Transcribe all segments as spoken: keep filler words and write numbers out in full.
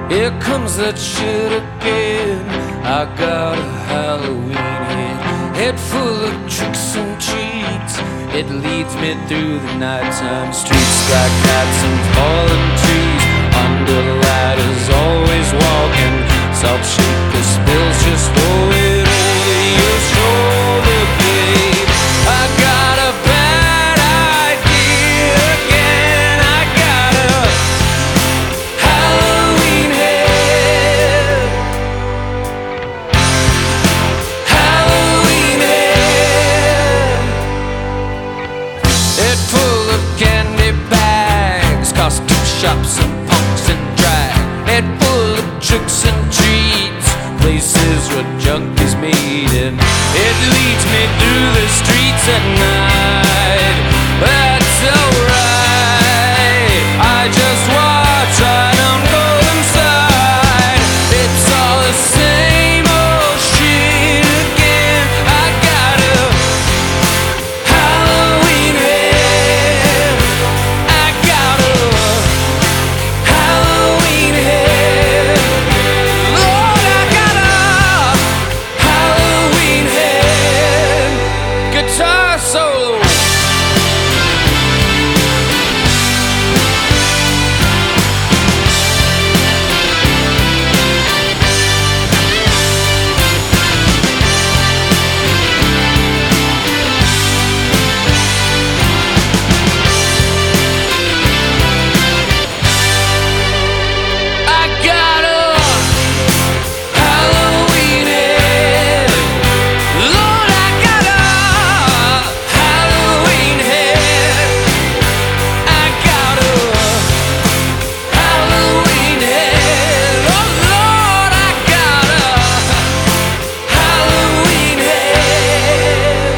Here comes that shit again. I got a Halloween head, head full of tricks and treats. It leads me through the nighttime streets like cats and fallen trees. Under the ladders, always walking. Salt shaker spills, just roll it over your shoulder, babe. I got a bad idea again. I got a Halloween head, Halloween head. Head full of candy bags, costume shops and punks and drag. Head full of tricks and treats, places where junkies meet, and it leads me through the streets at night. That's alright, I just watch, I don't go inside. It's all the same old shit again. I got a Halloween head, I got a Halloween head. Lord, I got a Halloween head. Guitar solo. I got a Halloween head. Lord, I got a Halloween head. I got a Halloween head. Oh Lord, I got a Halloween head.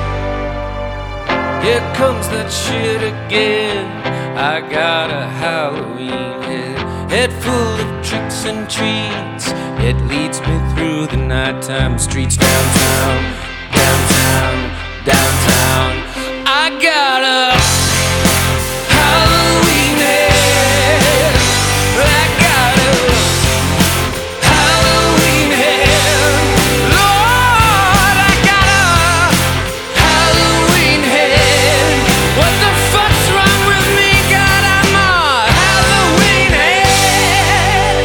Here comes that shit again. I got a Halloween head, head full of tricks and treats. It leads me through the nighttime streets, downtown, downtown, downtown. I got a Halloween head, I got a Halloween head. Lord, I got a Halloween head. What the fuck's wrong with me? God, I'm a Halloween head.